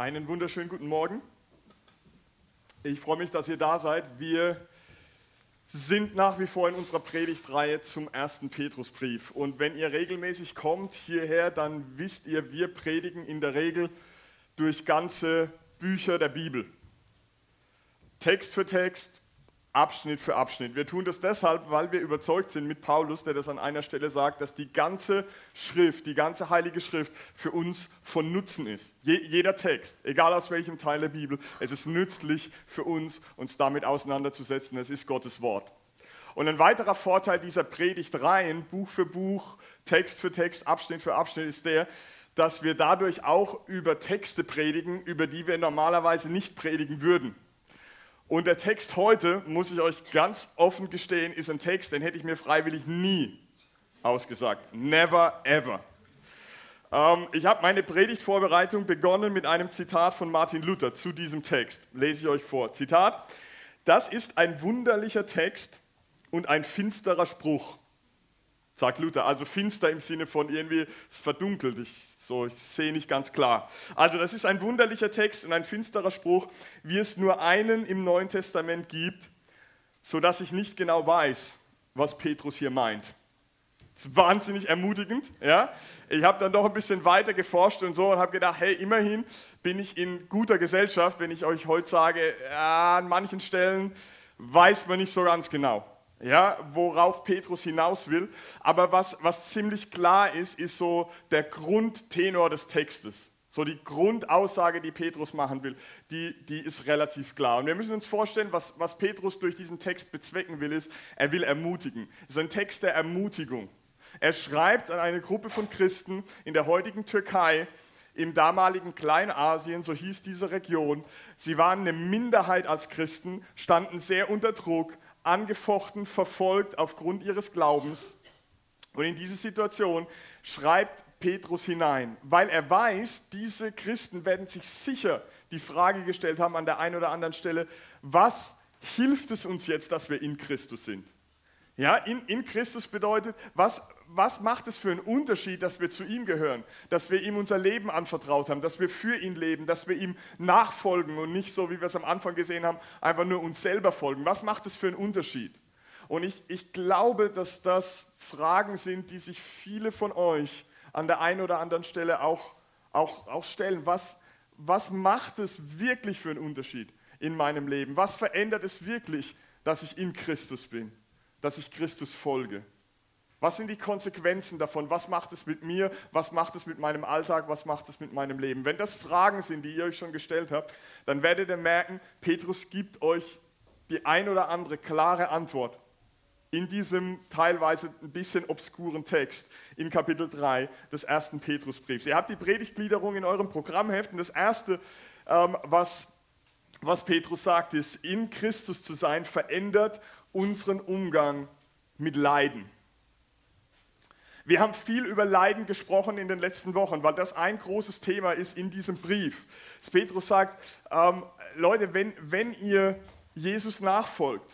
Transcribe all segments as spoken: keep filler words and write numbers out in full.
Einen wunderschönen guten Morgen. Ich freue mich, dass ihr da seid. Wir sind nach wie vor in unserer Predigtreihe zum ersten Petrusbrief. Und wenn ihr regelmäßig kommt hierher, dann wisst ihr, wir predigen in der Regel durch ganze Bücher der Bibel. Text für Text, Abschnitt für Abschnitt. Wir tun das deshalb, weil wir überzeugt sind mit Paulus, der das an einer Stelle sagt, dass die ganze Schrift, die ganze Heilige Schrift für uns von Nutzen ist. Je, jeder Text, egal aus welchem Teil der Bibel, es ist nützlich für uns, uns damit auseinanderzusetzen. Es ist Gottes Wort. Und ein weiterer Vorteil dieser Predigtreihen, Buch für Buch, Text für Text, Abschnitt für Abschnitt, ist der, dass wir dadurch auch über Texte predigen, über die wir normalerweise nicht predigen würden. Und der Text heute, muss ich euch ganz offen gestehen, ist ein Text, den hätte ich mir freiwillig nie ausgesagt. Never ever. Ähm, ich habe meine Predigtvorbereitung begonnen mit einem Zitat von Martin Luther zu diesem Text. Lese ich euch vor. Zitat: Das ist ein wunderlicher Text und ein finsterer Spruch, sagt Luther. Also finster im Sinne von irgendwie, es verdunkelt, ich, so, ich sehe nicht ganz klar. Also das ist ein wunderlicher Text und ein finsterer Spruch, wie es nur einen im Neuen Testament gibt, sodass ich nicht genau weiß, was Petrus hier meint. Das ist wahnsinnig ermutigend. Ja? Ich habe dann doch ein bisschen weiter geforscht und so und habe gedacht, hey, immerhin bin ich in guter Gesellschaft, wenn ich euch heute sage, ja, an manchen Stellen weiß man nicht so ganz genau. Ja, worauf Petrus hinaus will. Aber was, was ziemlich klar ist, ist so der Grundtenor des Textes. So die Grundaussage, die Petrus machen will, die, die ist relativ klar. Und wir müssen uns vorstellen, was, was Petrus durch diesen Text bezwecken will, ist, er will ermutigen. Es ist ein Text der Ermutigung. Er schreibt an eine Gruppe von Christen in der heutigen Türkei, im damaligen Kleinasien, so hieß diese Region. Sie waren eine Minderheit als Christen, standen sehr unter Druck, angefochten, verfolgt aufgrund ihres Glaubens. Und in diese Situation schreibt Petrus hinein, weil er weiß, diese Christen werden sich sicher die Frage gestellt haben an der einen oder anderen Stelle, was hilft es uns jetzt, dass wir in Christus sind? Ja, in, in Christus bedeutet, was, was macht es für einen Unterschied, dass wir zu ihm gehören, dass wir ihm unser Leben anvertraut haben, dass wir für ihn leben, dass wir ihm nachfolgen und nicht so, wie wir es am Anfang gesehen haben, einfach nur uns selber folgen. Was macht es für einen Unterschied? Und ich, ich glaube, dass das Fragen sind, die sich viele von euch an der einen oder anderen Stelle auch, auch, auch stellen. Was, was macht es wirklich für einen Unterschied in meinem Leben? Was verändert es wirklich, dass ich in Christus bin? Dass ich Christus folge. Was sind die Konsequenzen davon? Was macht es mit mir? Was macht es mit meinem Alltag? Was macht es mit meinem Leben? Wenn das Fragen sind, die ihr euch schon gestellt habt, dann werdet ihr merken, Petrus gibt euch die ein oder andere klare Antwort in diesem teilweise ein bisschen obskuren Text in Kapitel drei des ersten Petrusbriefs. Ihr habt die Predigtgliederung in eurem Programmheft und das Erste, ähm, was, was Petrus sagt, ist, in Christus zu sein, verändert unseren Umgang mit Leiden. Wir haben viel über Leiden gesprochen in den letzten Wochen, weil das ein großes Thema ist in diesem Brief. Das Petrus sagt, ähm, Leute, wenn, wenn ihr Jesus nachfolgt,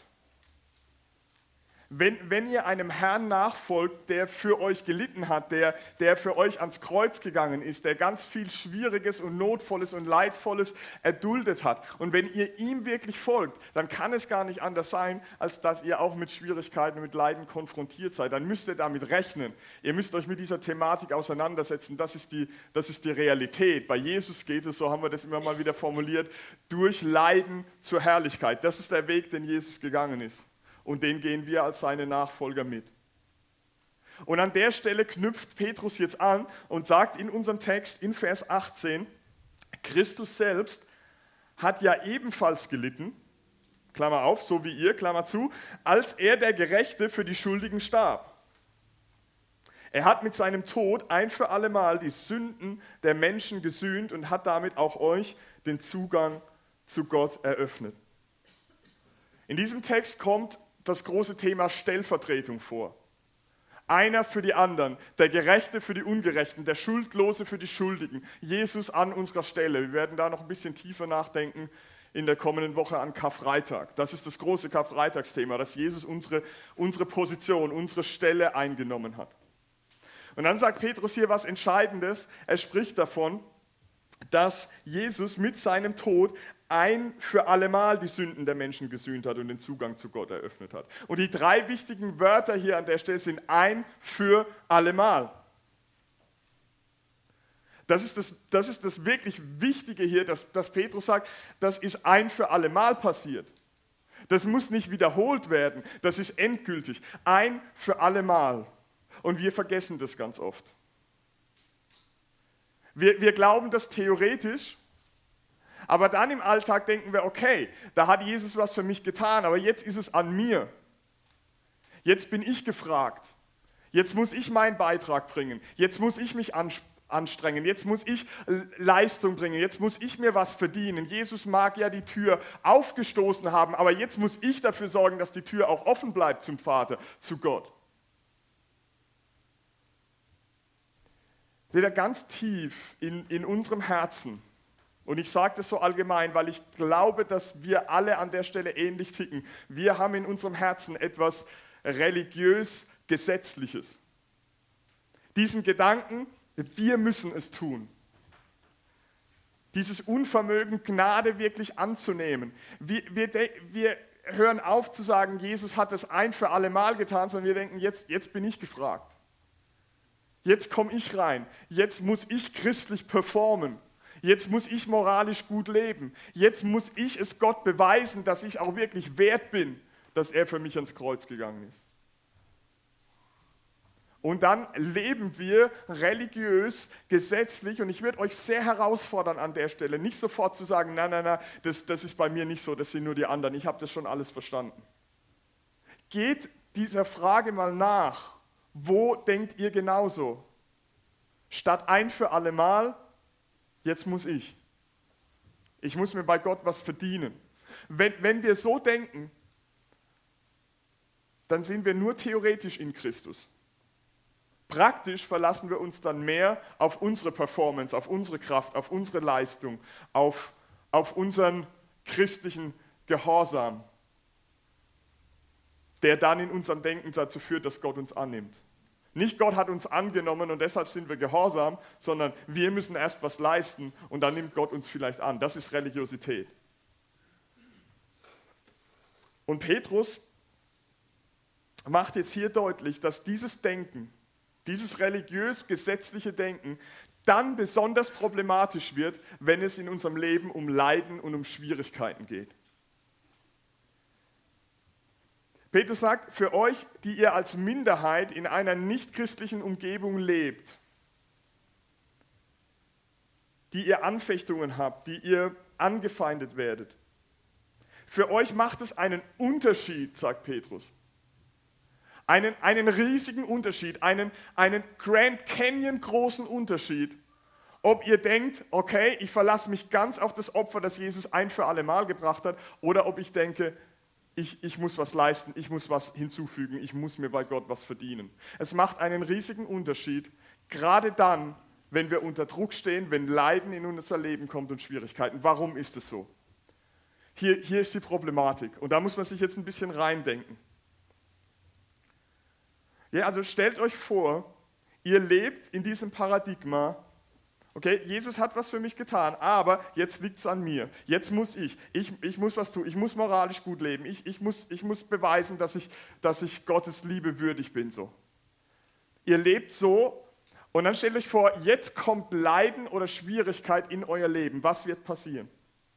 Wenn, wenn ihr einem Herrn nachfolgt, der für euch gelitten hat, der, der für euch ans Kreuz gegangen ist, der ganz viel Schwieriges und Notvolles und Leidvolles erduldet hat, und wenn ihr ihm wirklich folgt, dann kann es gar nicht anders sein, als dass ihr auch mit Schwierigkeiten und mit Leiden konfrontiert seid. Dann müsst ihr damit rechnen. Ihr müsst euch mit dieser Thematik auseinandersetzen. Das ist die, das ist die Realität. Bei Jesus geht es, so haben wir das immer mal wieder formuliert, durch Leiden zur Herrlichkeit. Das ist der Weg, den Jesus gegangen ist. Und den gehen wir als seine Nachfolger mit. Und an der Stelle knüpft Petrus jetzt an und sagt in unserem Text in Vers achtzehn, Christus selbst hat ja ebenfalls gelitten, Klammer auf, so wie ihr, Klammer zu, als er der Gerechte für die Schuldigen starb. Er hat mit seinem Tod ein für allemal die Sünden der Menschen gesühnt und hat damit auch euch den Zugang zu Gott eröffnet. In diesem Text kommt das große Thema Stellvertretung vor. Einer für die anderen, der Gerechte für die Ungerechten, der Schuldlose für die Schuldigen. Jesus an unserer Stelle. Wir werden da noch ein bisschen tiefer nachdenken in der kommenden Woche an Karfreitag. Das ist das große Karfreitagsthema, dass Jesus unsere, unsere Position, unsere Stelle eingenommen hat. Und dann sagt Petrus hier was Entscheidendes. Er spricht davon, dass Jesus mit seinem Tod ein für allemal die Sünden der Menschen gesühnt hat und den Zugang zu Gott eröffnet hat. Und die drei wichtigen Wörter hier an der Stelle sind ein für allemal. Das ist das, das ist das wirklich Wichtige hier, dass, dass Petrus sagt, das ist ein für allemal passiert. Das muss nicht wiederholt werden, das ist endgültig. Ein für allemal. Und wir vergessen das ganz oft. Wir, wir glauben das theoretisch, aber dann im Alltag denken wir, okay, da hat Jesus was für mich getan, aber jetzt ist es an mir. Jetzt bin ich gefragt. Jetzt muss ich meinen Beitrag bringen. Jetzt muss ich mich anstrengen. Jetzt muss ich Leistung bringen. Jetzt muss ich mir was verdienen. Jesus mag ja die Tür aufgestoßen haben, aber jetzt muss ich dafür sorgen, dass die Tür auch offen bleibt zum Vater, zu Gott. Seht ihr, ganz tief in, in unserem Herzen, und ich sage das so allgemein, weil ich glaube, dass wir alle an der Stelle ähnlich ticken. Wir haben in unserem Herzen etwas religiös-gesetzliches. Diesen Gedanken, wir müssen es tun. Dieses Unvermögen, Gnade wirklich anzunehmen. Wir, wir, wir hören auf zu sagen, Jesus hat es ein für alle Mal getan, sondern wir denken, jetzt, jetzt bin ich gefragt. Jetzt komme ich rein. Jetzt muss ich christlich performen. Jetzt muss ich moralisch gut leben. Jetzt muss ich es Gott beweisen, dass ich auch wirklich wert bin, dass er für mich ans Kreuz gegangen ist. Und dann leben wir religiös, gesetzlich, und ich würde euch sehr herausfordern an der Stelle, nicht sofort zu sagen, nein, nein, nein, das, das ist bei mir nicht so, das sind nur die anderen, ich habe das schon alles verstanden. Geht dieser Frage mal nach, wo denkt ihr genauso? Statt ein für alle Mal, jetzt muss ich. Ich muss mir bei Gott was verdienen. Wenn, wenn wir so denken, dann sind wir nur theoretisch in Christus. Praktisch verlassen wir uns dann mehr auf unsere Performance, auf unsere Kraft, auf unsere Leistung, auf, auf unseren christlichen Gehorsam, der dann in unserem Denken dazu führt, dass Gott uns annimmt. Nicht Gott hat uns angenommen und deshalb sind wir gehorsam, sondern wir müssen erst was leisten und dann nimmt Gott uns vielleicht an. Das ist Religiosität. Und Petrus macht jetzt hier deutlich, dass dieses Denken, dieses religiös-gesetzliche Denken dann besonders problematisch wird, wenn es in unserem Leben um Leiden und um Schwierigkeiten geht. Petrus sagt, für euch, die ihr als Minderheit in einer nichtchristlichen Umgebung lebt, die ihr Anfechtungen habt, die ihr angefeindet werdet, für euch macht es einen Unterschied, sagt Petrus. Einen, einen riesigen Unterschied, einen, einen Grand Canyon großen Unterschied, ob ihr denkt, okay, ich verlasse mich ganz auf das Opfer, das Jesus ein für alle Mal gebracht hat, oder ob ich denke, Ich, ich muss was leisten, ich muss was hinzufügen, ich muss mir bei Gott was verdienen. Es macht einen riesigen Unterschied, gerade dann, wenn wir unter Druck stehen, wenn Leiden in unser Leben kommt und Schwierigkeiten. Warum ist es so? Hier, hier ist die Problematik und da muss man sich jetzt ein bisschen reindenken. Ja, also stellt euch vor, ihr lebt in diesem Paradigma, okay, Jesus hat was für mich getan, aber jetzt liegt es an mir. Jetzt muss ich. ich. Ich muss was tun. Ich muss moralisch gut leben. Ich, ich, muss, ich muss beweisen, dass ich, dass ich Gottes Liebe würdig bin. So. Ihr lebt so und dann stellt euch vor, jetzt kommt Leiden oder Schwierigkeit in euer Leben. Was wird passieren?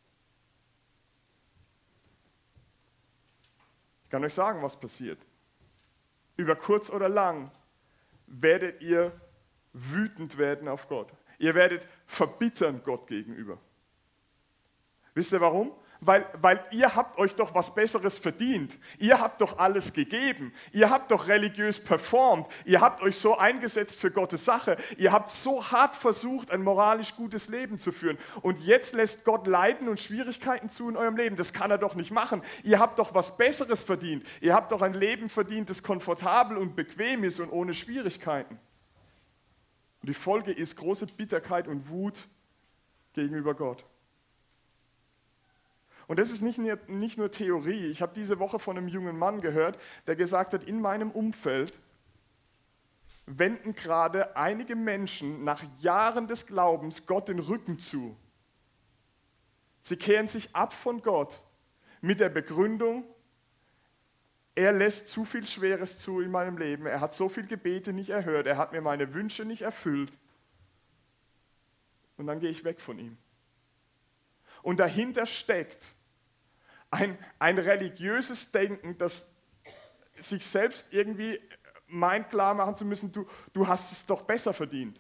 Ich kann euch sagen, was passiert. Über kurz oder lang werdet ihr wütend werden auf Gott. Ihr werdet verbittern Gott gegenüber. Wisst ihr warum? Weil, weil ihr habt euch doch was Besseres verdient. Ihr habt doch alles gegeben. Ihr habt doch religiös performt. Ihr habt euch so eingesetzt für Gottes Sache. Ihr habt so hart versucht, ein moralisch gutes Leben zu führen. Und jetzt lässt Gott Leiden und Schwierigkeiten zu in eurem Leben. Das kann er doch nicht machen. Ihr habt doch was Besseres verdient. Ihr habt doch ein Leben verdient, das komfortabel und bequem ist und ohne Schwierigkeiten. Und die Folge ist große Bitterkeit und Wut gegenüber Gott. Und das ist nicht nur, nicht nur Theorie. Ich habe diese Woche von einem jungen Mann gehört, der gesagt hat, in meinem Umfeld wenden gerade einige Menschen nach Jahren des Glaubens Gott den Rücken zu. Sie kehren sich ab von Gott mit der Begründung, er lässt zu viel Schweres zu in meinem Leben, er hat so viele Gebete nicht erhört, er hat mir meine Wünsche nicht erfüllt. Und dann gehe ich weg von ihm. Und dahinter steckt ein, ein religiöses Denken, das sich selbst irgendwie meint, klar machen zu müssen, du, du hast es doch besser verdient.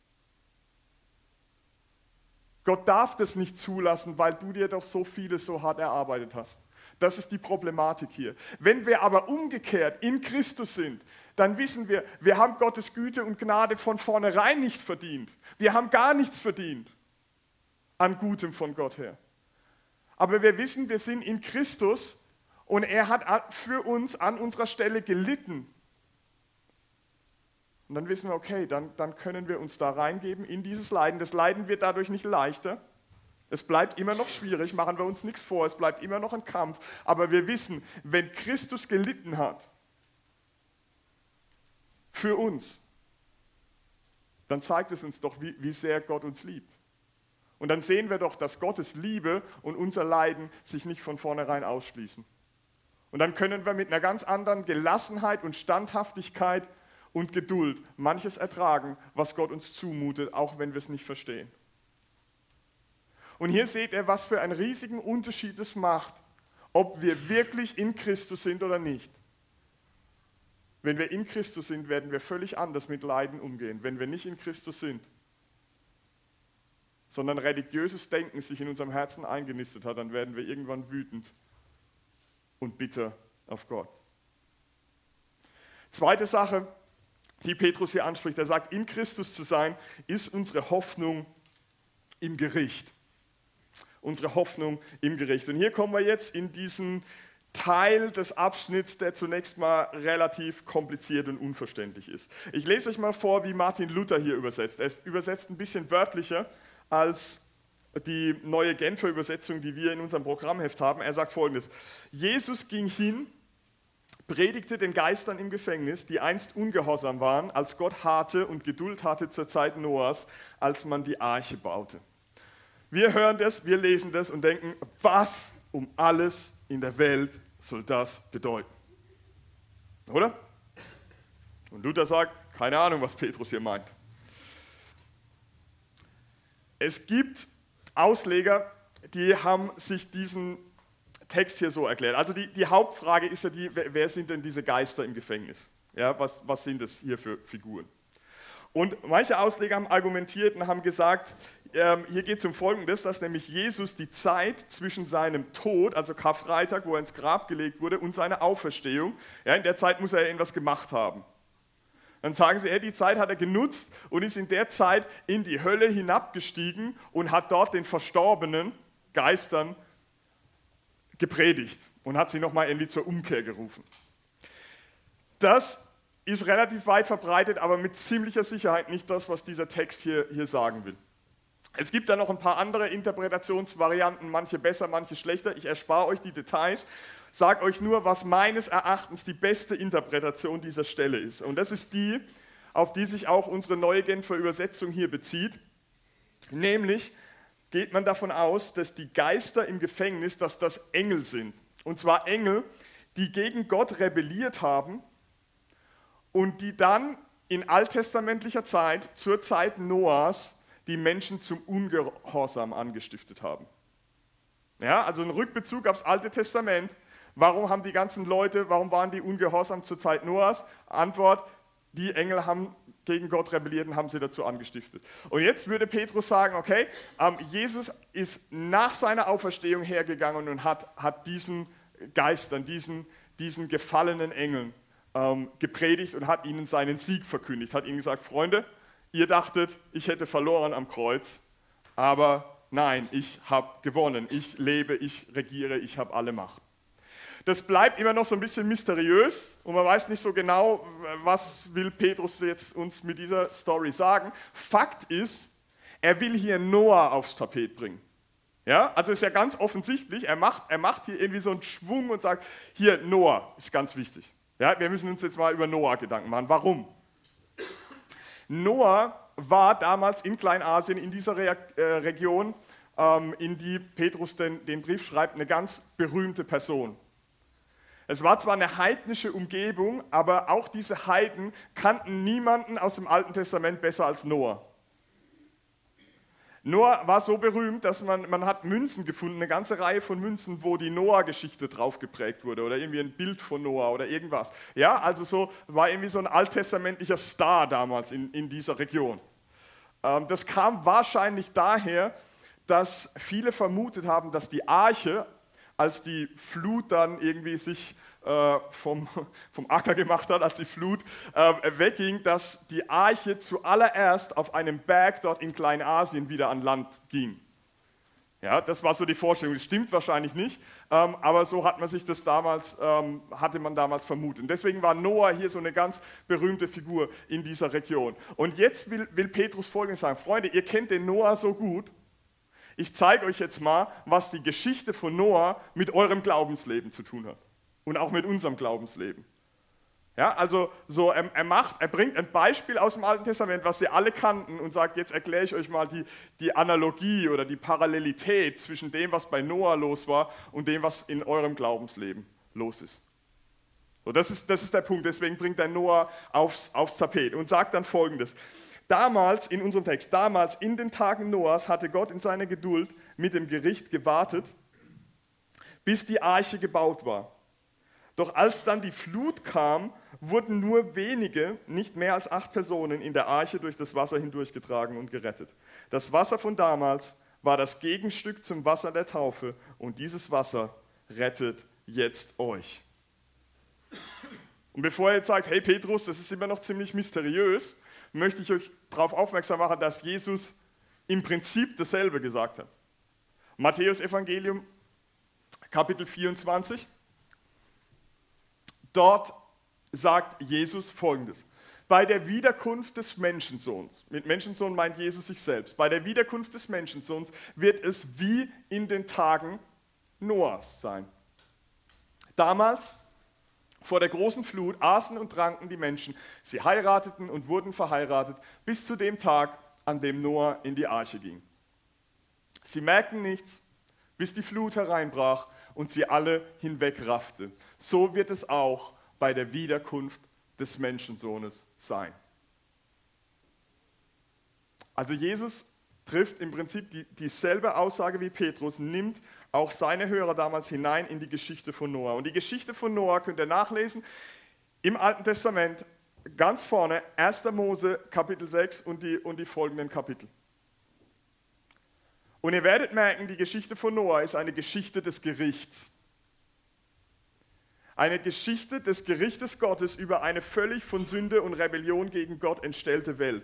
Gott darf das nicht zulassen, weil du dir doch so vieles so hart erarbeitet hast. Das ist die Problematik hier. Wenn wir aber umgekehrt in Christus sind, dann wissen wir, wir haben Gottes Güte und Gnade von vornherein nicht verdient. Wir haben gar nichts verdient an Gutem von Gott her. Aber wir wissen, wir sind in Christus und er hat für uns an unserer Stelle gelitten. Und dann wissen wir, okay, dann, dann können wir uns da reingeben in dieses Leiden. Das Leiden wird dadurch nicht leichter. Es bleibt immer noch schwierig, machen wir uns nichts vor, es bleibt immer noch ein Kampf. Aber wir wissen, wenn Christus gelitten hat für uns, dann zeigt es uns doch, wie, wie sehr Gott uns liebt. Und dann sehen wir doch, dass Gottes Liebe und unser Leiden sich nicht von vornherein ausschließen. Und dann können wir mit einer ganz anderen Gelassenheit und Standhaftigkeit und Geduld manches ertragen, was Gott uns zumutet, auch wenn wir es nicht verstehen. Und hier seht ihr, was für einen riesigen Unterschied es macht, ob wir wirklich in Christus sind oder nicht. Wenn wir in Christus sind, werden wir völlig anders mit Leiden umgehen. Wenn wir nicht in Christus sind, sondern religiöses Denken sich in unserem Herzen eingenistet hat, dann werden wir irgendwann wütend und bitter auf Gott. Zweite Sache, die Petrus hier anspricht, er sagt, in Christus zu sein, ist unsere Hoffnung im Gericht. Unsere Hoffnung im Gericht. Und hier kommen wir jetzt in diesen Teil des Abschnitts, der zunächst mal relativ kompliziert und unverständlich ist. Ich lese euch mal vor, wie Martin Luther hier übersetzt. Er übersetzt ein bisschen wörtlicher als die neue Genfer Übersetzung, die wir in unserem Programmheft haben. Er sagt Folgendes: Jesus ging hin, predigte den Geistern im Gefängnis, die einst ungehorsam waren, als Gott harte und Geduld hatte zur Zeit Noahs, als man die Arche baute. Wir hören das, wir lesen das und denken, was um alles in der Welt soll das bedeuten? Oder? Und Luther sagt, keine Ahnung, was Petrus hier meint. Es gibt Ausleger, die haben sich diesen Text hier so erklärt. Also die, die Hauptfrage ist ja die, wer sind denn diese Geister im Gefängnis? Ja, was, was sind das hier für Figuren? Und manche Ausleger haben argumentiert und haben gesagt, ähm, hier geht es um Folgendes, dass nämlich Jesus die Zeit zwischen seinem Tod, also Karfreitag, wo er ins Grab gelegt wurde, und seiner Auferstehung, ja, in der Zeit muss er irgendwas gemacht haben. Dann sagen sie, ja, die Zeit hat er genutzt und ist in der Zeit in die Hölle hinabgestiegen und hat dort den verstorbenen Geistern gepredigt und hat sie nochmal irgendwie zur Umkehr gerufen. Das ist relativ weit verbreitet, aber mit ziemlicher Sicherheit nicht das, was dieser Text hier, hier sagen will. Es gibt da noch ein paar andere Interpretationsvarianten, manche besser, manche schlechter. Ich erspare euch die Details, sage euch nur, was meines Erachtens die beste Interpretation dieser Stelle ist. Und das ist die, auf die sich auch unsere neue Genfer Übersetzung hier bezieht. Nämlich geht man davon aus, dass die Geister im Gefängnis, dass das Engel sind. Und zwar Engel, die gegen Gott rebelliert haben und die dann in alttestamentlicher Zeit, zur Zeit Noahs, die Menschen zum Ungehorsam angestiftet haben. Ja, also ein Rückbezug aufs Alte Testament. Warum haben die ganzen Leute, warum waren die ungehorsam zur Zeit Noahs? Antwort, die Engel haben gegen Gott rebelliert und haben sie dazu angestiftet. Und jetzt würde Petrus sagen, okay, ähm, Jesus ist nach seiner Auferstehung hergegangen und hat, hat diesen Geistern, diesen, diesen gefallenen Engeln ähm, gepredigt und hat ihnen seinen Sieg verkündigt, hat ihnen gesagt, Freunde, ihr dachtet, ich hätte verloren am Kreuz, aber nein, ich habe gewonnen, ich lebe, ich regiere, ich habe alle Macht. Das bleibt immer noch so ein bisschen mysteriös und man weiß nicht so genau, was will Petrus jetzt uns mit dieser Story sagen. Fakt ist, er will hier Noah aufs Tapet bringen. Ja, also ist ja ganz offensichtlich, er macht, er macht hier irgendwie so einen Schwung und sagt, hier Noah ist ganz wichtig. Ja, wir müssen uns jetzt mal über Noah Gedanken machen. Warum? Noah war damals in Kleinasien, in dieser Re äh, Region, ähm, in die Petrus den, den Brief schreibt, eine ganz berühmte Person. Es war zwar eine heidnische Umgebung, aber auch diese Heiden kannten niemanden aus dem Alten Testament besser als Noah. Noah war so berühmt, dass man, man hat Münzen gefunden, eine ganze Reihe von Münzen, wo die Noah-Geschichte drauf geprägt wurde oder irgendwie ein Bild von Noah oder irgendwas. Ja, also so war irgendwie so ein alttestamentlicher Star damals in, in dieser Region. Ähm, das kam wahrscheinlich daher, dass viele vermutet haben, dass die Arche, als die Flut dann irgendwie sich äh, vom, vom Acker gemacht hat, als die Flut äh, wegging, dass die Arche zuallererst auf einem Berg dort in Kleinasien wieder an Land ging. Ja, das war so die Vorstellung. Das stimmt wahrscheinlich nicht, ähm, aber so hat man sich das damals, ähm, hatte man damals vermutet. Und deswegen war Noah hier so eine ganz berühmte Figur in dieser Region. Und jetzt will, will Petrus Folgendes sagen: Freunde, ihr kennt den Noah so gut. Ich zeige euch jetzt mal, was die Geschichte von Noah mit eurem Glaubensleben zu tun hat. Und auch mit unserem Glaubensleben. Ja, also so, er, er, macht, er bringt ein Beispiel aus dem Alten Testament, was ihr alle kannten, und sagt, jetzt erkläre ich euch mal die, die Analogie oder die Parallelität zwischen dem, was bei Noah los war, und dem, was in eurem Glaubensleben los ist. So, das ist, das ist der Punkt, deswegen bringt er Noah aufs, aufs Tapet und sagt dann Folgendes. Damals, in unserem Text, damals in den Tagen Noahs hatte Gott in seiner Geduld mit dem Gericht gewartet, bis die Arche gebaut war. Doch als dann die Flut kam, wurden nur wenige, nicht mehr als acht Personen, in der Arche durch das Wasser hindurchgetragen und gerettet. Das Wasser von damals war das Gegenstück zum Wasser der Taufe, und dieses Wasser rettet jetzt euch. Und bevor ihr jetzt sagt, hey Petrus, das ist immer noch ziemlich mysteriös, möchte ich euch darauf aufmerksam machen, dass Jesus im Prinzip dasselbe gesagt hat. Matthäus Evangelium, Kapitel vierundzwanzig. Dort sagt Jesus Folgendes: Bei der Wiederkunft des Menschensohns, mit Menschensohn meint Jesus sich selbst, bei der Wiederkunft des Menschensohns wird es wie in den Tagen Noahs sein. Damals, vor der großen Flut, aßen und tranken die Menschen, sie heirateten und wurden verheiratet, bis zu dem Tag, an dem Noah in die Arche ging. Sie merkten nichts, bis die Flut hereinbrach und sie alle hinwegraffte. So wird es auch bei der Wiederkunft des Menschensohnes sein. Also Jesus trifft im Prinzip die, dieselbe Aussage wie Petrus, nimmt auch seine Hörer damals hinein in die Geschichte von Noah. Und die Geschichte von Noah könnt ihr nachlesen im Alten Testament, ganz vorne, erster Mose Kapitel sechs und die, und die folgenden Kapitel. Und ihr werdet merken, die Geschichte von Noah ist eine Geschichte des Gerichts. Eine Geschichte des Gerichtes Gottes über eine völlig von Sünde und Rebellion gegen Gott entstellte Welt.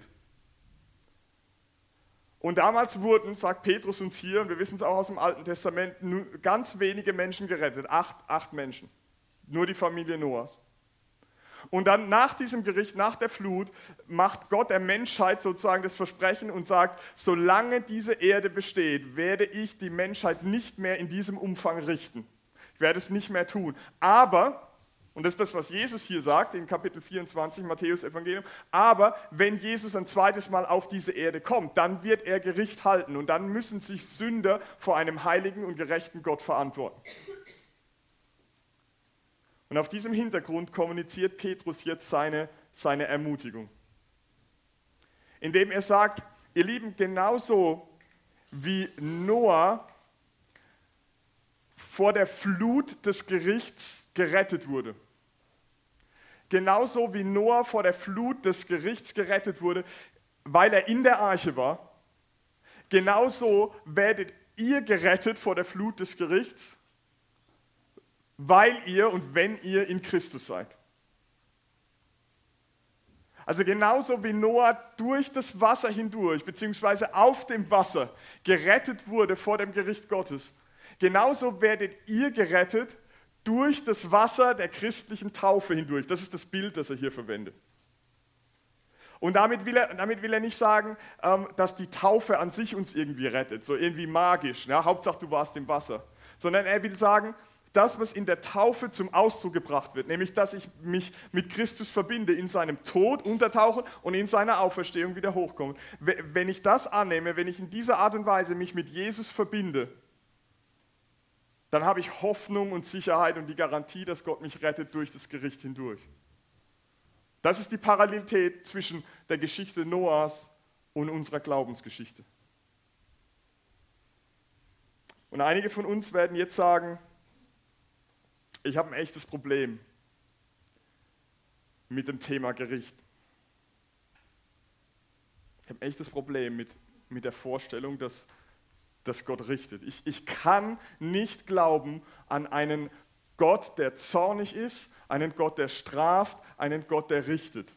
Und damals wurden, sagt Petrus uns hier, und wir wissen es auch aus dem Alten Testament, nur ganz wenige Menschen gerettet, acht, acht Menschen, nur die Familie Noahs. Und dann nach diesem Gericht, nach der Flut, macht Gott der Menschheit sozusagen das Versprechen und sagt, solange diese Erde besteht, werde ich die Menschheit nicht mehr in diesem Umfang richten. Ich werde es nicht mehr tun. Aber, und das ist das, was Jesus hier sagt, in Kapitel vierundzwanzig, Matthäus Evangelium, aber wenn Jesus ein zweites Mal auf diese Erde kommt, dann wird er Gericht halten und dann müssen sich Sünder vor einem heiligen und gerechten Gott verantworten. Und auf diesem Hintergrund kommuniziert Petrus jetzt seine, seine Ermutigung. Indem er sagt, ihr Lieben, genauso wie Noah vor der Flut des Gerichts gerettet wurde, genauso wie Noah vor der Flut des Gerichts gerettet wurde, weil er in der Arche war, genauso werdet ihr gerettet vor der Flut des Gerichts, weil ihr und wenn ihr in Christus seid. Also genauso wie Noah durch das Wasser hindurch, beziehungsweise auf dem Wasser gerettet wurde vor dem Gericht Gottes, genauso werdet ihr gerettet durch das Wasser der christlichen Taufe hindurch. Das ist das Bild, das er hier verwendet. Und damit will er, damit will er nicht sagen, dass die Taufe an sich uns irgendwie rettet, so irgendwie magisch, ja, Hauptsache du warst im Wasser, sondern er will sagen, das, was in der Taufe zum Ausdruck gebracht wird, nämlich dass ich mich mit Christus verbinde, in seinem Tod untertauchen und in seiner Auferstehung wieder hochkomme. Wenn ich das annehme, wenn ich in dieser Art und Weise mich mit Jesus verbinde, dann habe ich Hoffnung und Sicherheit und die Garantie, dass Gott mich rettet durch das Gericht hindurch. Das ist die Parallelität zwischen der Geschichte Noahs und unserer Glaubensgeschichte. Und einige von uns werden jetzt sagen, ich habe ein echtes Problem mit dem Thema Gericht. Ich habe ein echtes Problem mit, mit der Vorstellung, dass, dass Gott richtet. Ich, ich kann nicht glauben an einen Gott, der zornig ist, einen Gott, der straft, einen Gott, der richtet.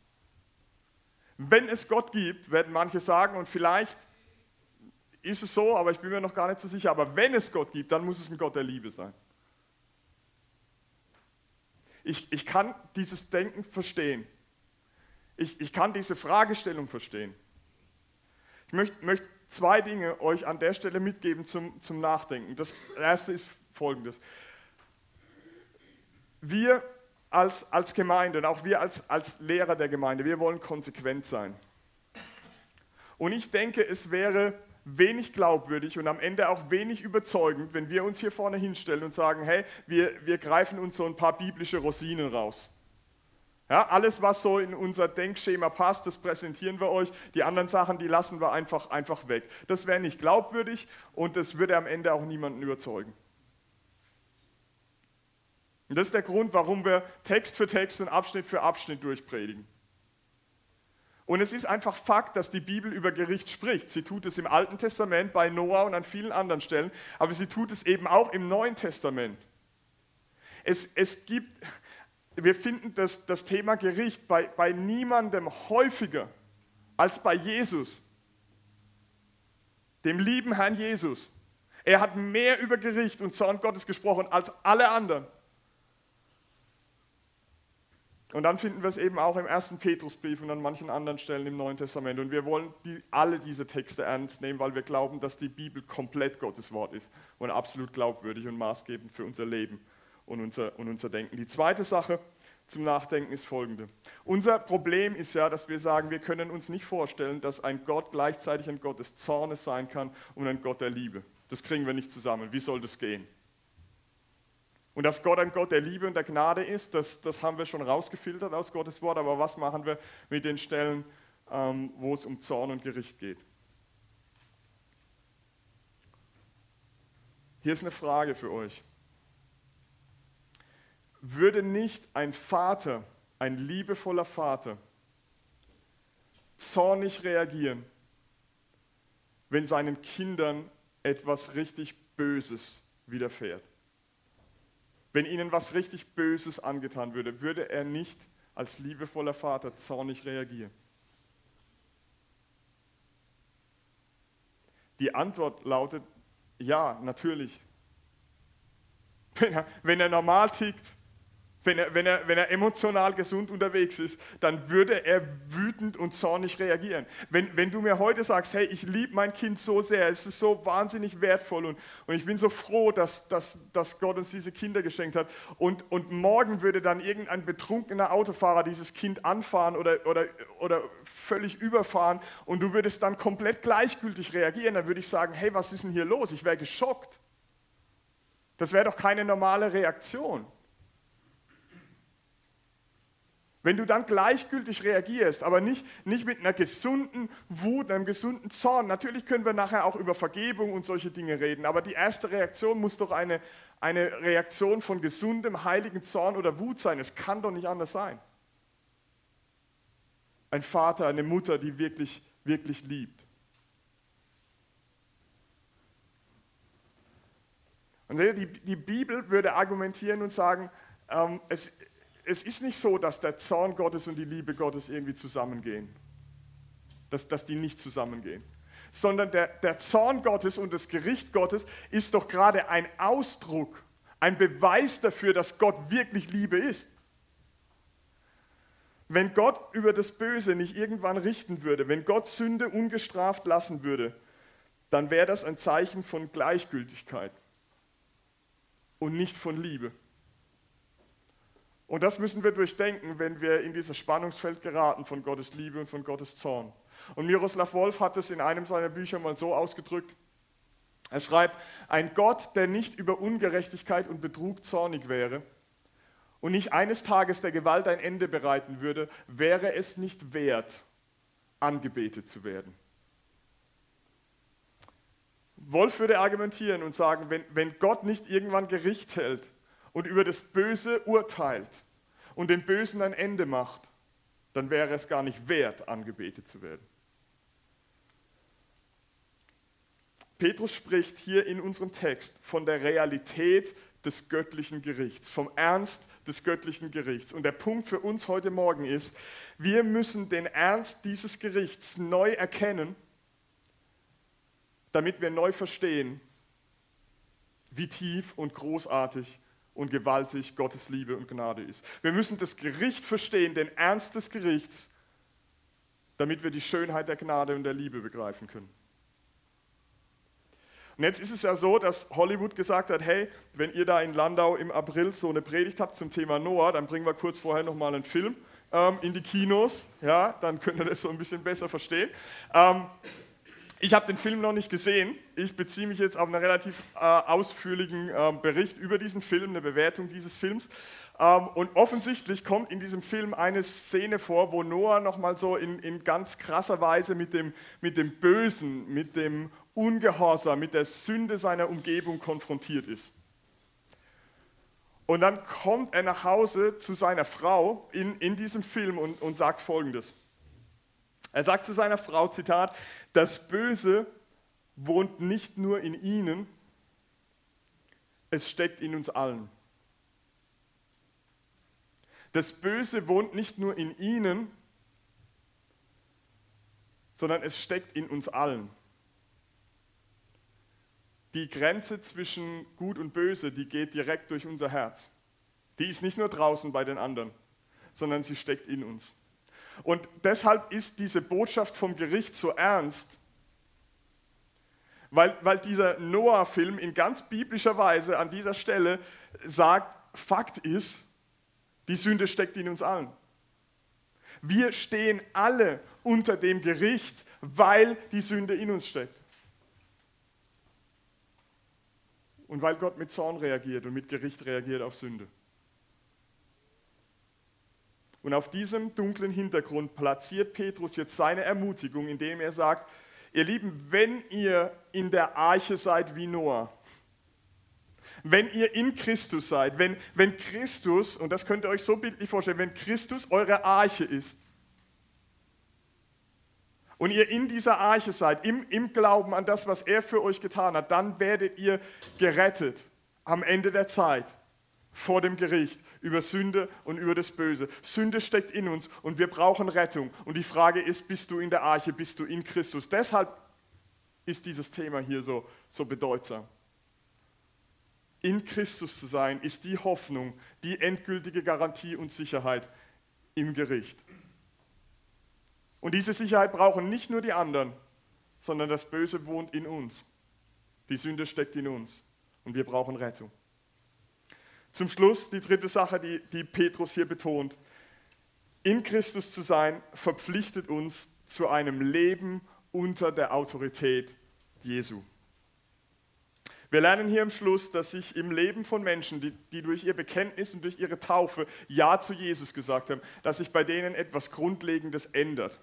Wenn es Gott gibt, werden manche sagen, und vielleicht ist es so, aber ich bin mir noch gar nicht so sicher, aber wenn es Gott gibt, dann muss es ein Gott der Liebe sein. Ich, ich kann dieses Denken verstehen. Ich, ich kann diese Fragestellung verstehen. Ich möchte, möchte zwei Dinge euch an der Stelle mitgeben zum, zum Nachdenken. Das erste ist folgendes. Wir als, als Gemeinde und auch wir als, als Lehrer der Gemeinde, wir wollen konsequent sein. Und ich denke, es wäre wenig glaubwürdig und am Ende auch wenig überzeugend, wenn wir uns hier vorne hinstellen und sagen, hey, wir, wir greifen uns so ein paar biblische Rosinen raus. Ja, alles, was so in unser Denkschema passt, das präsentieren wir euch. Die anderen Sachen, die lassen wir einfach, einfach weg. Das wäre nicht glaubwürdig und das würde am Ende auch niemanden überzeugen. Und das ist der Grund, warum wir Text für Text und Abschnitt für Abschnitt durchpredigen. Und es ist einfach Fakt, dass die Bibel über Gericht spricht. Sie tut es im Alten Testament, bei Noah und an vielen anderen Stellen, aber sie tut es eben auch im Neuen Testament. Es, es gibt, wir finden das, das Thema Gericht bei, bei niemandem häufiger als bei Jesus, dem lieben Herrn Jesus. Er hat mehr über Gericht und Zorn Gottes gesprochen als alle anderen. Und dann finden wir es eben auch im ersten Petrusbrief und an manchen anderen Stellen im Neuen Testament. Und wir wollen die, alle diese Texte ernst nehmen, weil wir glauben, dass die Bibel komplett Gottes Wort ist und absolut glaubwürdig und maßgebend für unser Leben und unser, und unser Denken. Die zweite Sache zum Nachdenken ist folgende. Unser Problem ist ja, dass wir sagen, wir können uns nicht vorstellen, dass ein Gott gleichzeitig ein Gott des Zornes sein kann und ein Gott der Liebe. Das kriegen wir nicht zusammen. Wie soll das gehen? Und dass Gott ein Gott der Liebe und der Gnade ist, das, das haben wir schon rausgefiltert aus Gottes Wort, aber was machen wir mit den Stellen, ähm, wo es um Zorn und Gericht geht? Hier ist eine Frage für euch. Würde nicht ein Vater, ein liebevoller Vater, zornig reagieren, wenn seinen Kindern etwas richtig Böses widerfährt? Wenn ihnen was richtig Böses angetan würde, würde er nicht als liebevoller Vater zornig reagieren? Die Antwort lautet, ja, natürlich. Wenn er, wenn er normal tickt, wenn er, wenn, er, wenn er emotional gesund unterwegs ist, dann würde er wütend und zornig reagieren. Wenn, wenn du mir heute sagst, hey, ich liebe mein Kind so sehr, es ist so wahnsinnig wertvoll und, und ich bin so froh, dass, dass, dass Gott uns diese Kinder geschenkt hat und, und morgen würde dann irgendein betrunkener Autofahrer dieses Kind anfahren oder, oder, oder völlig überfahren und du würdest dann komplett gleichgültig reagieren, dann würde ich sagen, hey, was ist denn hier los? Ich wäre geschockt. Das wäre doch keine normale Reaktion. Wenn du dann gleichgültig reagierst, aber nicht, nicht mit einer gesunden Wut, einem gesunden Zorn, natürlich können wir nachher auch über Vergebung und solche Dinge reden, aber die erste Reaktion muss doch eine, eine Reaktion von gesundem, heiligen Zorn oder Wut sein. Es kann doch nicht anders sein. Ein Vater, eine Mutter, die wirklich, wirklich liebt. Und seht ihr, die, die Bibel würde argumentieren und sagen, ähm, es Es ist nicht so, dass der Zorn Gottes und die Liebe Gottes irgendwie zusammengehen. Dass, dass die nicht zusammengehen. Sondern der, der Zorn Gottes und das Gericht Gottes ist doch gerade ein Ausdruck, ein Beweis dafür, dass Gott wirklich Liebe ist. Wenn Gott über das Böse nicht irgendwann richten würde, wenn Gott Sünde ungestraft lassen würde, dann wäre das ein Zeichen von Gleichgültigkeit. und nicht von Liebe. Und das müssen wir durchdenken, wenn wir in dieses Spannungsfeld geraten von Gottes Liebe und von Gottes Zorn. Und Miroslav Volf hat es in einem seiner Bücher mal so ausgedrückt, er schreibt, ein Gott, der nicht über Ungerechtigkeit und Betrug zornig wäre und nicht eines Tages der Gewalt ein Ende bereiten würde, wäre es nicht wert, angebetet zu werden. Wolf würde argumentieren und sagen, wenn, wenn Gott nicht irgendwann Gericht hält und über das Böse urteilt und dem Bösen ein Ende macht, dann wäre es gar nicht wert, angebetet zu werden. Petrus spricht hier in unserem Text von der Realität des göttlichen Gerichts, vom Ernst des göttlichen Gerichts. Und der Punkt für uns heute Morgen ist, wir müssen den Ernst dieses Gerichts neu erkennen, damit wir neu verstehen, wie tief und großartig und gewaltig Gottes Liebe und Gnade ist. Wir müssen das Gericht verstehen, den Ernst des Gerichts, damit wir die Schönheit der Gnade und der Liebe begreifen können. Und jetzt ist es ja so, dass Hollywood gesagt hat, hey, wenn ihr da in Landau im April so eine Predigt habt zum Thema Noah, dann bringen wir kurz vorher nochmal einen Film ähm, in die Kinos, ja, dann könnt ihr das so ein bisschen besser verstehen. Ähm, Ich habe den Film noch nicht gesehen. Ich beziehe mich jetzt auf einen relativ äh, ausführlichen äh, Bericht über diesen Film, eine Bewertung dieses Films. Ähm, und offensichtlich kommt in diesem Film eine Szene vor, wo Noah nochmal so in, in ganz krasser Weise mit dem, mit dem Bösen, mit dem Ungehorsam, mit der Sünde seiner Umgebung konfrontiert ist. Und dann kommt er nach Hause zu seiner Frau in, in diesem Film und, und sagt Folgendes. Er sagt zu seiner Frau, Zitat, das Böse wohnt nicht nur in ihnen, es steckt in uns allen. Das Böse wohnt nicht nur in ihnen, sondern es steckt in uns allen. Die Grenze zwischen Gut und Böse, die geht direkt durch unser Herz. Die ist nicht nur draußen bei den anderen, sondern sie steckt in uns. Und deshalb ist diese Botschaft vom Gericht so ernst, weil, weil dieser Noah-Film in ganz biblischer Weise an dieser Stelle sagt, Fakt ist, die Sünde steckt in uns allen. Wir stehen alle unter dem Gericht, weil die Sünde in uns steckt. Und weil Gott mit Zorn reagiert und mit Gericht reagiert auf Sünde. Und auf diesem dunklen Hintergrund platziert Petrus jetzt seine Ermutigung, indem er sagt, ihr Lieben, wenn ihr in der Arche seid wie Noah, wenn ihr in Christus seid, wenn, wenn Christus, und das könnt ihr euch so bildlich vorstellen, wenn Christus eure Arche ist und ihr in dieser Arche seid, im, im Glauben an das, was er für euch getan hat, dann werdet ihr gerettet am Ende der Zeit. Vor dem Gericht, über Sünde und über das Böse. Sünde steckt in uns und wir brauchen Rettung. Und die Frage ist, bist du in der Arche, bist du in Christus? Deshalb ist dieses Thema hier so, so bedeutsam. In Christus zu sein, ist die Hoffnung, die endgültige Garantie und Sicherheit im Gericht. Und diese Sicherheit brauchen nicht nur die anderen, sondern das Böse wohnt in uns. Die Sünde steckt in uns und wir brauchen Rettung. Zum Schluss die dritte Sache, die, die Petrus hier betont. In Christus zu sein, verpflichtet uns zu einem Leben unter der Autorität Jesu. Wir lernen hier am Schluss, dass sich im Leben von Menschen, die, die durch ihr Bekenntnis und durch ihre Taufe Ja zu Jesus gesagt haben, dass sich bei denen etwas Grundlegendes ändert.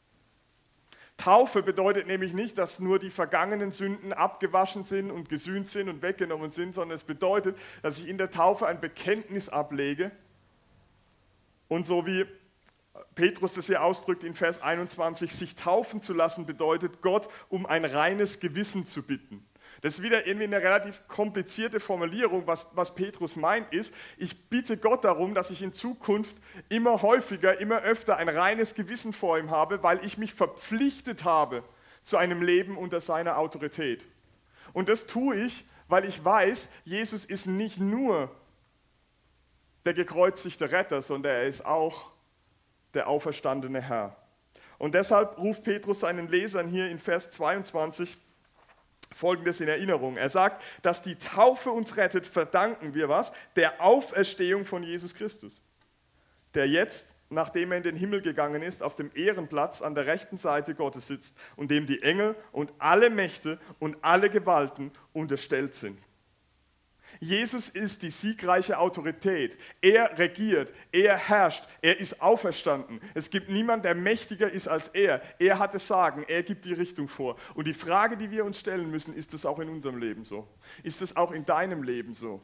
Taufe bedeutet nämlich nicht, dass nur die vergangenen Sünden abgewaschen sind und gesühnt sind und weggenommen sind, sondern es bedeutet, dass ich in der Taufe ein Bekenntnis ablege und so wie Petrus das hier ausdrückt in Vers einundzwanzig, sich taufen zu lassen bedeutet, Gott um ein reines Gewissen zu bitten. Das ist wieder irgendwie eine relativ komplizierte Formulierung. Was, was Petrus meint ist, ich bitte Gott darum, dass ich in Zukunft immer häufiger, immer öfter ein reines Gewissen vor ihm habe, weil ich mich verpflichtet habe zu einem Leben unter seiner Autorität. Und das tue ich, weil ich weiß, Jesus ist nicht nur der gekreuzigte Retter, sondern er ist auch der auferstandene Herr. Und deshalb ruft Petrus seinen Lesern hier in Vers zweiundzwanzig Folgendes in Erinnerung. Er sagt, dass die Taufe uns rettet, verdanken wir was? Der Auferstehung von Jesus Christus, der jetzt, nachdem er in den Himmel gegangen ist, auf dem Ehrenplatz an der rechten Seite Gottes sitzt und dem die Engel und alle Mächte und alle Gewalten unterstellt sind. Jesus ist die siegreiche Autorität. Er regiert, er herrscht, er ist auferstanden. Es gibt niemanden, der mächtiger ist als er. Er hat das Sagen, er gibt die Richtung vor. Und die Frage, die wir uns stellen müssen, ist das auch in unserem Leben so? Ist das auch in deinem Leben so?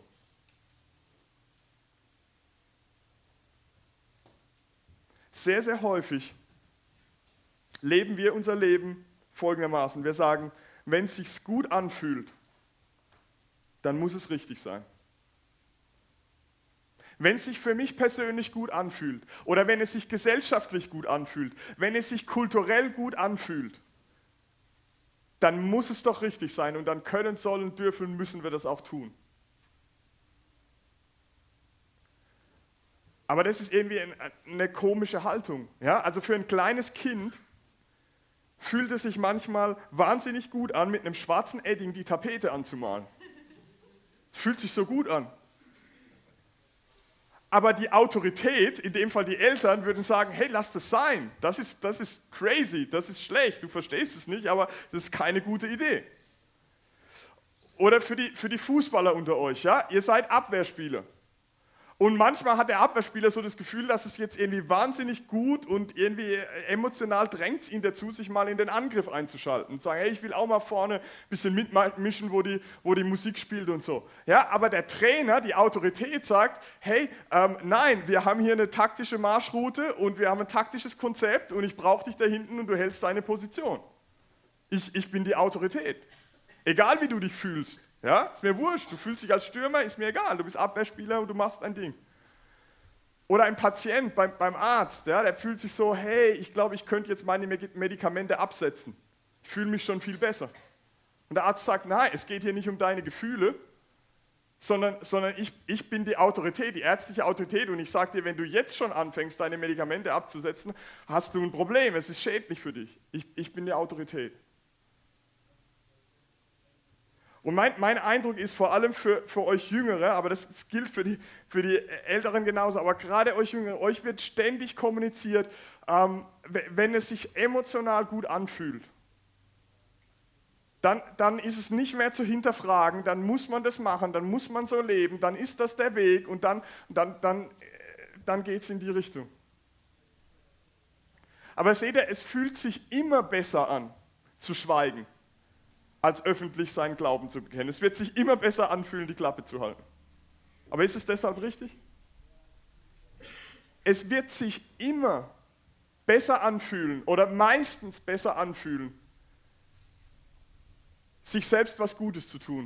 Sehr, sehr häufig leben wir unser Leben folgendermaßen. Wir sagen, wenn es sich gut anfühlt, dann muss es richtig sein. Wenn es sich für mich persönlich gut anfühlt oder wenn es sich gesellschaftlich gut anfühlt, wenn es sich kulturell gut anfühlt, dann muss es doch richtig sein und dann können, sollen, dürfen, müssen wir das auch tun. Aber das ist irgendwie eine komische Haltung. Ja? Also für ein kleines Kind fühlt es sich manchmal wahnsinnig gut an, mit einem schwarzen Edding die Tapete anzumalen. Fühlt sich so gut an. Aber die Autorität, in dem Fall die Eltern, würden sagen, hey, lass das sein. Das ist, das ist crazy, das ist schlecht, du verstehst es nicht, aber das ist keine gute Idee. Oder für die, für die Fußballer unter euch, ja, ihr seid Abwehrspieler. Und manchmal hat der Abwehrspieler so das Gefühl, dass es jetzt irgendwie wahnsinnig gut und irgendwie emotional drängt es ihn dazu, sich mal in den Angriff einzuschalten und sagen, hey, ich will auch mal vorne ein bisschen mitmischen, wo die, wo die Musik spielt und so. Ja, aber der Trainer, die Autorität sagt, hey, ähm, nein, wir haben hier eine taktische Marschroute und wir haben ein taktisches Konzept und ich brauche dich da hinten und du hältst deine Position. Ich, ich bin die Autorität. Egal wie du dich fühlst. Ja, ist mir wurscht, du fühlst dich als Stürmer, ist mir egal, du bist Abwehrspieler und du machst ein Ding. Oder ein Patient beim, beim Arzt, ja, der fühlt sich so, hey, ich glaube, ich könnte jetzt meine Medikamente absetzen. Ich fühle mich schon viel besser. Und der Arzt sagt, nein, es geht hier nicht um deine Gefühle, sondern, sondern ich, ich bin die Autorität, die ärztliche Autorität und ich sage dir, wenn du jetzt schon anfängst, deine Medikamente abzusetzen, hast du ein Problem, es ist schädlich für dich. Ich, ich bin die Autorität. Und mein, mein Eindruck ist vor allem für, für euch Jüngere, aber das, das gilt für die, für die Älteren genauso, aber gerade euch Jüngere, euch wird ständig kommuniziert, ähm, wenn es sich emotional gut anfühlt, dann, dann ist es nicht mehr zu hinterfragen, dann muss man das machen, dann muss man so leben, dann ist das der Weg und dann, dann, dann, dann geht es in die Richtung. Aber seht ihr, es fühlt sich immer besser an, zu schweigen, als öffentlich seinen Glauben zu bekennen. Es wird sich immer besser anfühlen, die Klappe zu halten. Aber ist es deshalb richtig? Es wird sich immer besser anfühlen oder meistens besser anfühlen, sich selbst was Gutes zu tun,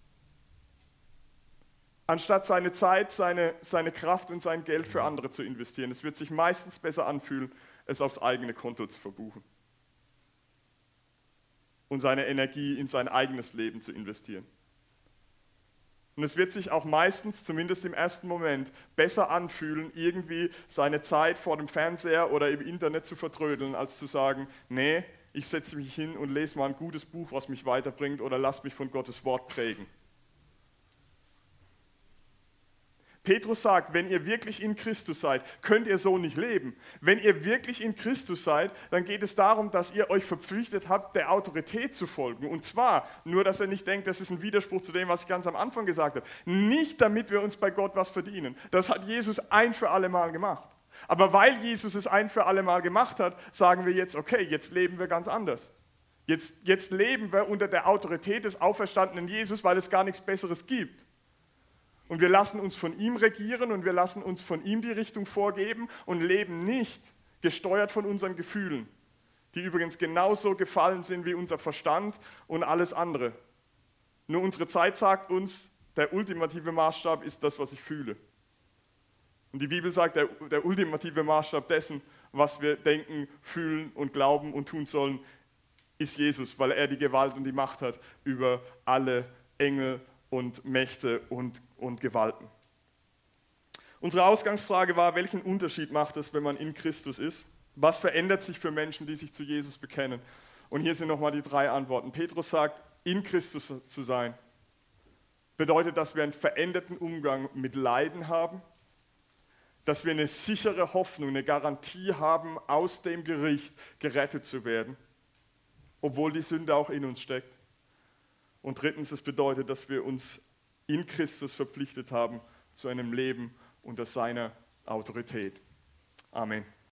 anstatt seine Zeit, seine, seine Kraft und sein Geld für andere zu investieren. Es wird sich meistens besser anfühlen, es aufs eigene Konto zu verbuchen und seine Energie in sein eigenes Leben zu investieren. Und es wird sich auch meistens, zumindest im ersten Moment, besser anfühlen, irgendwie seine Zeit vor dem Fernseher oder im Internet zu vertrödeln, als zu sagen, nee, ich setze mich hin und lese mal ein gutes Buch, was mich weiterbringt, oder lass mich von Gottes Wort prägen. Petrus sagt, wenn ihr wirklich in Christus seid, könnt ihr so nicht leben. Wenn ihr wirklich in Christus seid, dann geht es darum, dass ihr euch verpflichtet habt, der Autorität zu folgen. Und zwar, nur dass ihr nicht denkt, das ist ein Widerspruch zu dem, was ich ganz am Anfang gesagt habe. Nicht, damit wir uns bei Gott was verdienen. Das hat Jesus ein für alle Mal gemacht. Aber weil Jesus es ein für alle Mal gemacht hat, sagen wir jetzt, okay, jetzt leben wir ganz anders. Jetzt, jetzt leben wir unter der Autorität des auferstandenen Jesus, weil es gar nichts Besseres gibt. Und wir lassen uns von ihm regieren und wir lassen uns von ihm die Richtung vorgeben und leben nicht gesteuert von unseren Gefühlen, die übrigens genauso gefallen sind wie unser Verstand und alles andere. Nur unsere Zeit sagt uns, der ultimative Maßstab ist das, was ich fühle. Und die Bibel sagt, der, der ultimative Maßstab dessen, was wir denken, fühlen und glauben und tun sollen, ist Jesus, weil er die Gewalt und die Macht hat über alle Engel und Mächte und, und Gewalten. Unsere Ausgangsfrage war, welchen Unterschied macht es, wenn man in Christus ist? Was verändert sich für Menschen, die sich zu Jesus bekennen? Und hier sind nochmal die drei Antworten. Petrus sagt, in Christus zu sein, bedeutet, dass wir einen veränderten Umgang mit Leiden haben, dass wir eine sichere Hoffnung, eine Garantie haben, aus dem Gericht gerettet zu werden, obwohl die Sünde auch in uns steckt. Und drittens, es bedeutet, dass wir uns in Christus verpflichtet haben zu einem Leben unter seiner Autorität. Amen.